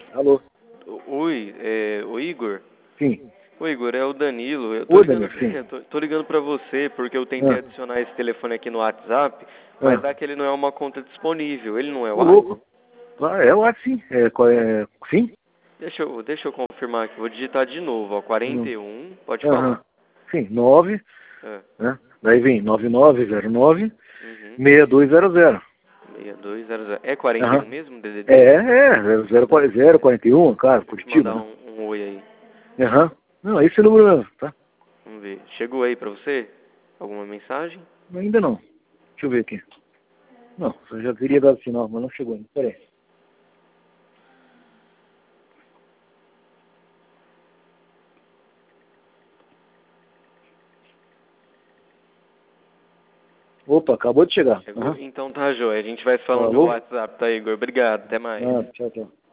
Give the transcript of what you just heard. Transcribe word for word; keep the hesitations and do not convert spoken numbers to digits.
Alô? Oi, é, o Igor? Sim. Oi, Igor, é o Danilo. Eu tô Ô, ligando, Danilo, sim. eu tô, tô ligando pra você porque eu tentei Ah, adicionar esse telefone aqui no WhatsApp, mas ah. dá que ele não é uma conta disponível. Ele não é o Ô, WhatsApp? louco. Ah, é o WhatsApp, sim. É, qual é... Sim? Deixa eu, deixa eu confirmar aqui, vou digitar de novo, ó, quarenta Hum. e um, pode Aham. falar. Sim, nove, É. né? Daí vem nove nove zero nove Uhum. seis dois zero zero. seis dois zero zero. É quarenta e um Aham. mesmo, D D D? É, é, zero quarenta e um, cara, Vou te Curitiba, mandar né? um, um oi aí. Aham. Não, esse é o número mesmo, tá? Vamos ver. Chegou aí pra você? Alguma mensagem? Ainda não. Deixa eu ver aqui. Não, eu já teria dado sinal, mas não chegou ainda. Pera aí. Opa, acabou de chegar. Chegou? Aham. Então tá, joia. A gente vai se falando pelo Falou? WhatsApp, tá, Igor? Obrigado, até mais. Ah, tchau, tchau.